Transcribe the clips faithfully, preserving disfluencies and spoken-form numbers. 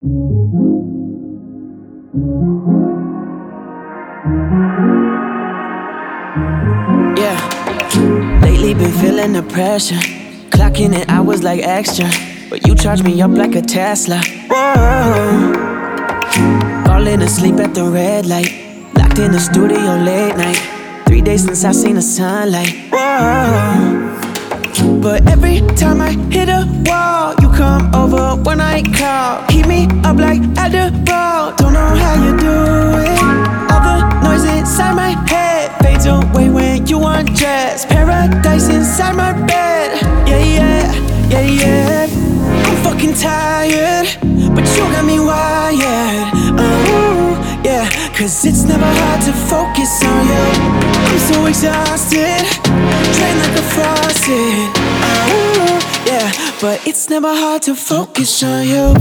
Yeah, lately been feeling the pressure. Clocking in hours like extra, but you charge me up like a Tesla. Whoa, falling asleep at the red light, locked in the studio late night. Three days since I seen the sunlight. Whoa, but every time I hit a wall, you come over when I call. Keep me up like Adderall. Don't know how you do it. All the noise inside my head fades away when you undress. Paradise inside my bed. Yeah, yeah, yeah, yeah. I'm fucking tired, but you got me wired. Oh, yeah, cause it's never hard to focus on you. I'm so exhausted, drained like a faucet. Oh, yeah, but it's never hard to focus on you.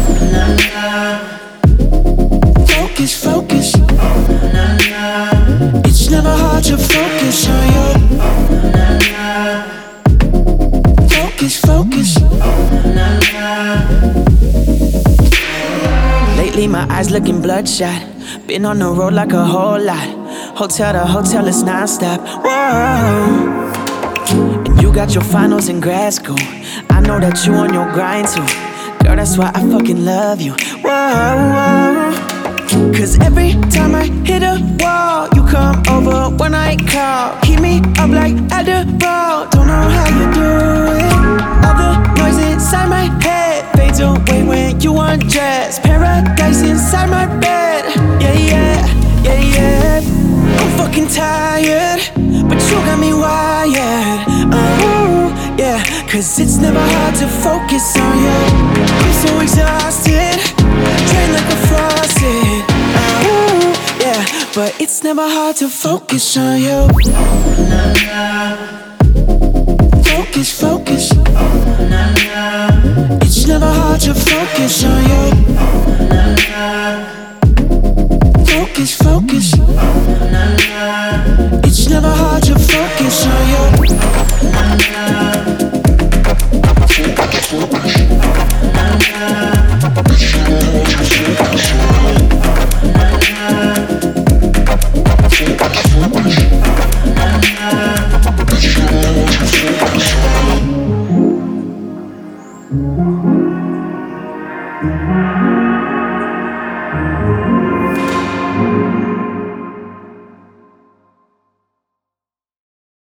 Focus, focus. It's never hard to focus on you. Focus, focus. Lately my eyes looking bloodshot. Been on the road like a whole lot. Hotel to hotel, it's non-stop. Whoa. And you got your finals in grad school. I know that you on your grind too. Girl, that's why I fucking love you. Whoa, whoa. Cause every time I hit a wall, you come over when I call. Keep me up like Adderall. Don't know how you do it. All the noise inside my head fades away when you undress. Paradise inside my bed. Yeah, yeah, yeah, yeah. I'm fucking tired, but you got me wired. Oh, yeah, cause it's never hard to focus on you. I'm so exhausted, drained like a faucet. Oh, yeah, but it's never hard to focus on you. Focus, focus. It's never hard to focus on you.